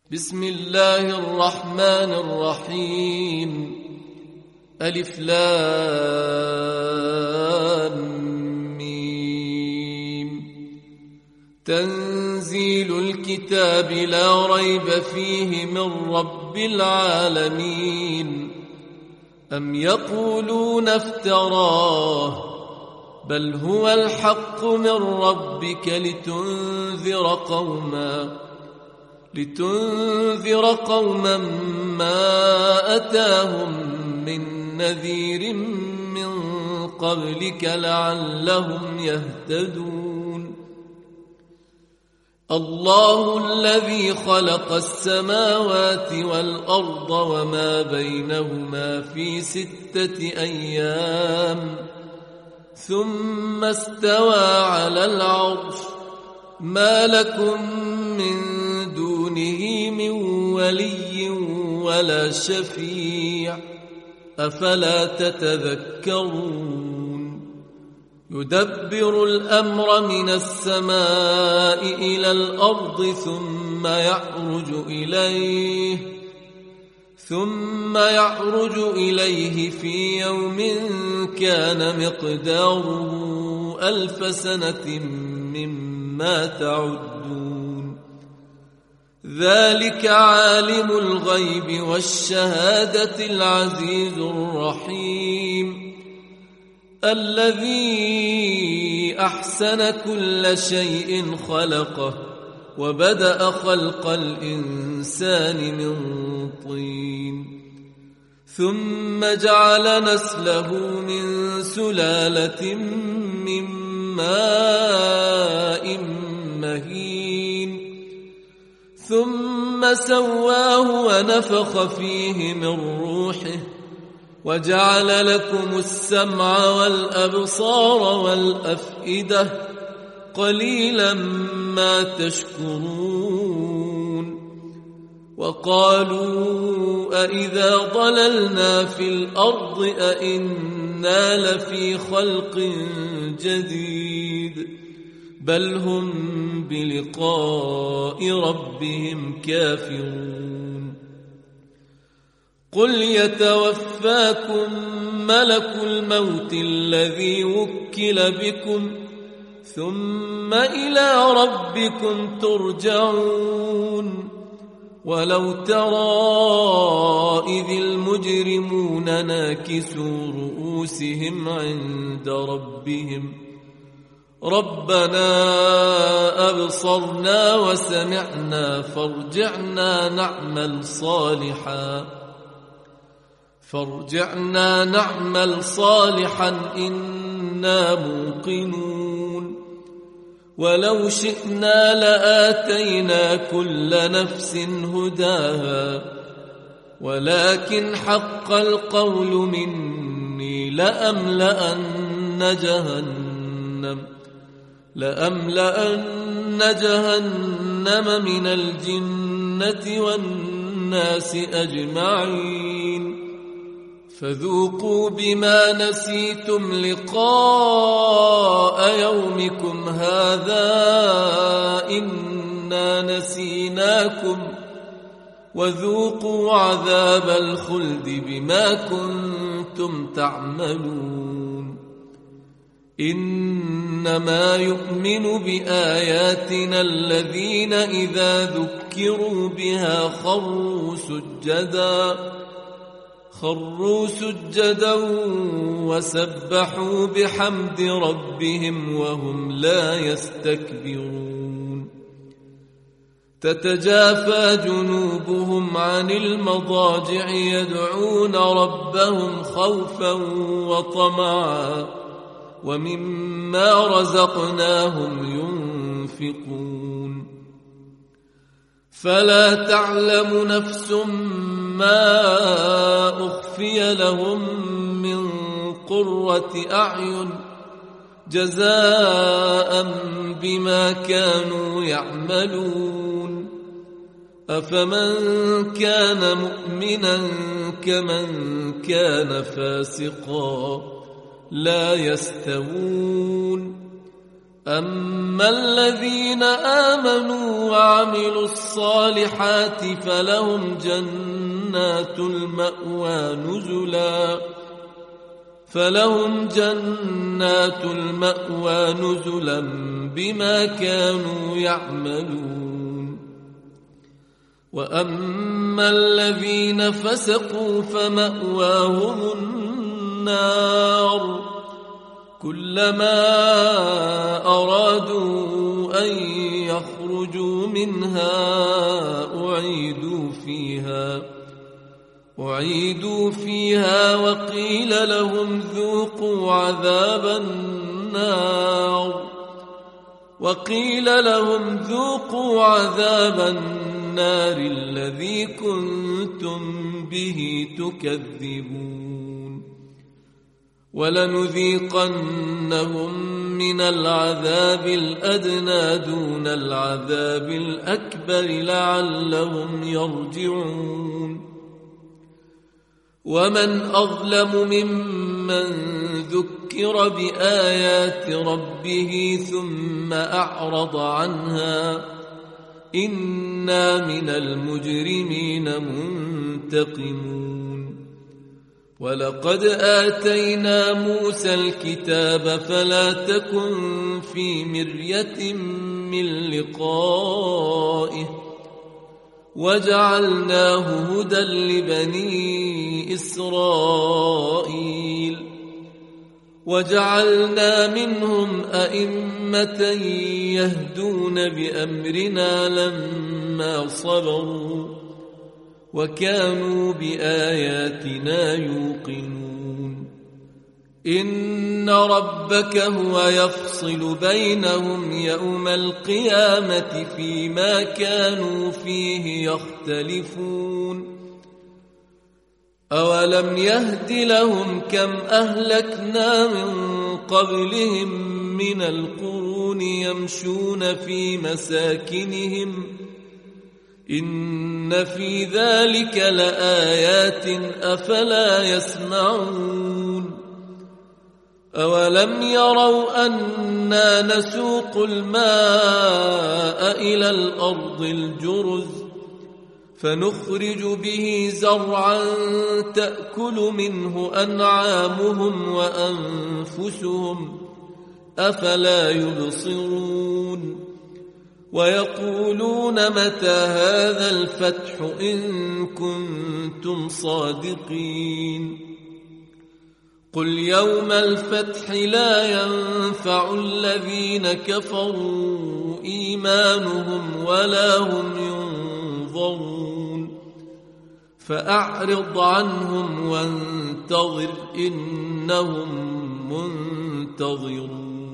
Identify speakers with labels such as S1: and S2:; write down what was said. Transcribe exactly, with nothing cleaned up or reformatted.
S1: بسم الله الرحمن الرحيم. ألف لام ميم. تنزيل الكتاب لا ريب فيه من رب العالمين. أم يقولون افتراه بل هو الحق من ربك لتنذر قوما لتنذر قوما ما أتاهم من نذير من قبلك لعلهم يهتدون. الله الذي خلق السماوات والأرض وما بينهما في ستة أيام ثم استوى على العرش. ما لكم من دونه من ولي ولا شفيع أفلا تتذكرون. يدبر الأمر من السماء إلى الأرض ثم يعرج إليه ثم يعرج إليه في يوم كان مقداره ألف سنة مما تعدون. ذلك عالم الغيب والشهادة العزيز الرحيم الذي أحسن كل شيء خلقه وبدأ خلق الإنسان من طين ثم جعل نسله من سلالة من ماء مهين ثم سواه ونفخ فيه من روحه وجعل لكم السمع والأبصار والأفئدة قليلا ما تشكرون. وقالوا أإذا ضللنا في الأرض أإنا لفي خلق جديد بل هم بلقاء ربهم كافرون. قل يتوفاكم ملك الموت الذي وكل بكم ثم إلى ربكم ترجعون. ولو ترى إذ المجرمون ناكسوا رؤوسهم عند ربهم ربنا أبصرنا وسمعنا فارجعنا نعمل صالحا فارجعنا نعمل صالحا إنا موقنون. ولو شئنا لآتينا كل نفس هداها ولكن حق القول مني لأملأن جهنم لأملأن جهنم من الجنة والناس أجمعين. فذوقوا بما نسيتم لقاء يومكم هذا إنا نسيناكم وذوقوا عذاب الخلد بما كنتم تعملون. إنما يؤمن بآياتنا الذين إذا ذكروا بها خروا سجدا خروا سجدا وسبحوا بحمد ربهم وهم لا يستكبرون. تتجافى جنوبهم عن المضاجع يدعون ربهم خوفا وطمعا ومما رزقناهم ينفقون. فلا تعلم نفس ما أخفي لهم من قرة أعين جزاء بما كانوا يعملون. أفمن كان مؤمنا كمن كان فاسقا لا يستوون. أما الذين آمنوا وعملوا الصالحات فلهم جنات المأوى نزلا فلهم جنات المأوى نزلا بما كانوا يعملون. وأما الذين فسقوا فمأواهم النار كلما أرادوا أن يخرجوا منها أعيدوا فيها أعيدوا فيها وقيل لهم ذوقوا عذاب النار وقيل لهم ذوقوا عذاب النار الذي كنتم به تكذبون. ولنذيقنهم من العذاب الأدنى دون العذاب الأكبر لعلهم يرجعون. ومن أظلم ممن ذكر بآيات ربه ثم أعرض عنها إنا من المجرمين منتقمون. ولقد آتينا موسى الكتاب فلا تكن في مرية من لقائه وجعلناه هدى لبني إسرائيل وجعلنا منهم أئمة يهدون بأمرنا لما صبروا وكانوا بآياتنا يوقنون. إن ربك هو يفصل بينهم يوم القيامة فيما كانوا فيه يختلفون. أولم يهد لهم كم أهلكنا من قبلهم من القرون يمشون في مساكنهم إن في ذلك لآيات أفلا يسمعون. أولم يروا أنا نسوق الماء إلى الأرض الجرز فنخرج به زرعا تأكل منه أنعامهم وأنفسهم أفلا يبصرون. ويقولون متى هذا الفتح إن كنتم صادقين. قل يوم الفتح لا ينفع الذين كفروا إيمانهم ولا هم ينظرون فأعرض عنهم وانتظر إنهم منتظرون.